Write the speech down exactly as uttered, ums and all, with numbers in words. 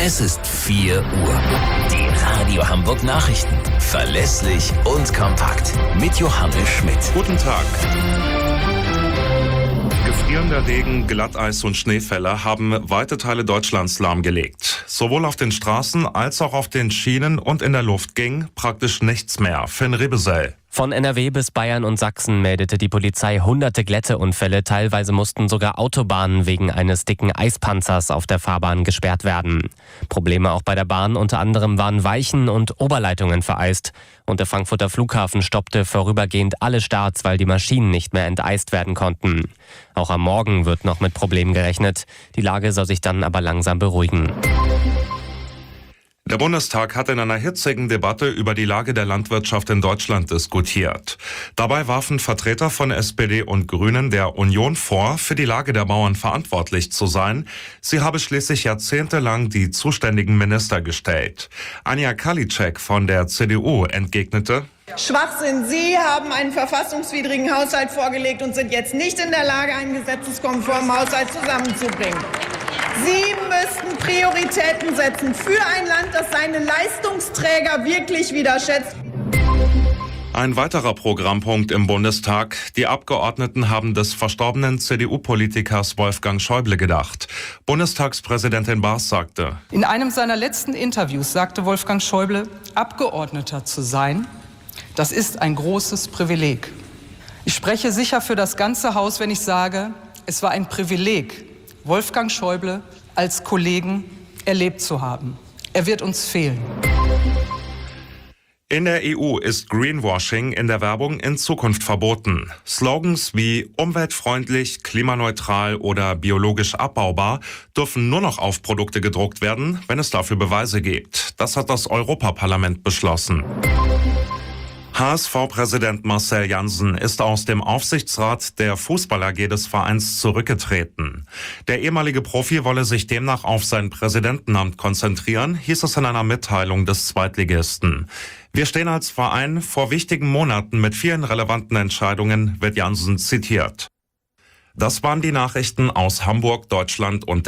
Es ist vier Uhr. Die Radio Hamburg Nachrichten. Verlässlich und kompakt. Mit Johannes Schmidt. Guten Tag. Gefrierender Regen, Glatteis und Schneefälle haben weite Teile Deutschlands lahmgelegt. Sowohl auf den Straßen als auch auf den Schienen und in der Luft ging praktisch nichts mehr. Finn Rebesell. Von N R W bis Bayern und Sachsen meldete die Polizei hunderte Glätteunfälle. Teilweise mussten sogar Autobahnen wegen eines dicken Eispanzers auf der Fahrbahn gesperrt werden. Probleme auch bei der Bahn. Unter anderem waren Weichen und Oberleitungen vereist. Und der Frankfurter Flughafen stoppte vorübergehend alle Starts, weil die Maschinen nicht mehr enteist werden konnten. Auch am Morgen wird noch mit Problemen gerechnet. Die Lage soll sich dann aber langsam beruhigen. Der Bundestag hat in einer hitzigen Debatte über die Lage der Landwirtschaft in Deutschland diskutiert. Dabei warfen Vertreter von S P D und Grünen der Union vor, für die Lage der Bauern verantwortlich zu sein. Sie habe schließlich jahrzehntelang die zuständigen Minister gestellt. Anja Karliczek von der C D U entgegnete: Schwachsinn. Sie haben einen verfassungswidrigen Haushalt vorgelegt und sind jetzt nicht in der Lage, einen gesetzeskonformen Haushalt zusammenzubringen. Sie müssten Prioritäten setzen für ein Land, das seine Leistungsträger wirklich wieder schätzt. Ein weiterer Programmpunkt im Bundestag. Die Abgeordneten haben des verstorbenen C D U-Politikers Wolfgang Schäuble gedacht. Bundestagspräsidentin Baas sagte: In einem seiner letzten Interviews sagte Wolfgang Schäuble, Abgeordneter zu sein, das ist ein großes Privileg. Ich spreche sicher für das ganze Haus, wenn ich sage, es war ein Privileg, Wolfgang Schäuble als Kollegen erlebt zu haben. Er wird uns fehlen. In der E U ist Greenwashing in der Werbung in Zukunft verboten. Slogans wie umweltfreundlich, klimaneutral oder biologisch abbaubar dürfen nur noch auf Produkte gedruckt werden, wenn es dafür Beweise gibt. Das hat das Europaparlament beschlossen. H S V-Präsident Marcel Jansen ist aus dem Aufsichtsrat der Fußball-A G des Vereins zurückgetreten. Der ehemalige Profi wolle sich demnach auf sein Präsidentenamt konzentrieren, hieß es in einer Mitteilung des Zweitligisten. Wir stehen als Verein vor wichtigen Monaten mit vielen relevanten Entscheidungen, wird Jansen zitiert. Das waren die Nachrichten aus Hamburg, Deutschland und